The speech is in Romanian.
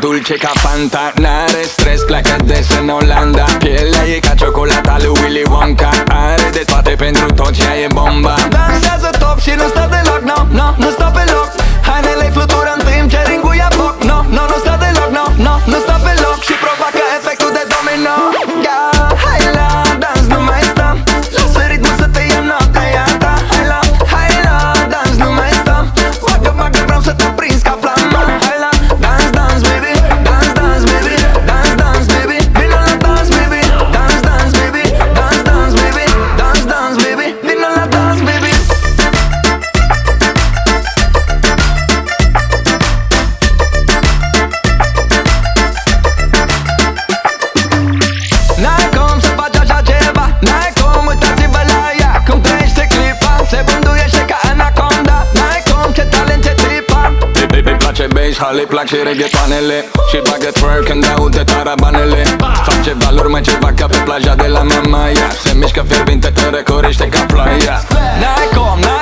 dulce ca Fanta. N-are stres, pleacă des în Olanda. Pielea e ca ciocolata lui Willy Wonka. Are de toate pentru toți, ea e bomba. Dansează top și nu stă deloc, no, no, nu stă pe loc. Hainele-i flutură în timp ce ringul ia foc. No, no, nu stă deloc, no, no, nu stă pe loc. Și provoacă efectul de domino. Hai la dans, nu mai stăm. Lasă ritmul să te ia noaptea ta. Hai la dans, nu mai stăm. Bagă, bagă, vreau să te prins ca flama. Hai la dans, dans, baby. Dans, dans, baby. Dans, dans, baby. Vino la dans, baby. Dans, dans, baby. Dans, dans, baby. Dans, dans, baby. Vino la dans, baby. N-ai cum să faci așa ceva. N-ai cum, uitați-vă la ea cum trăiește clipa. Se bânduiește ca anaconda. N-ai cum, ce talent, ce tripa. Îi place bass, îi plac și reggaetoanele. Și bagă twerk când aude tarabanele. Face valuri, mai ceva ca pe plaja de la Mamaia. Se mișcă fierbinte, te răcorește ca ploaia. N-ai cum,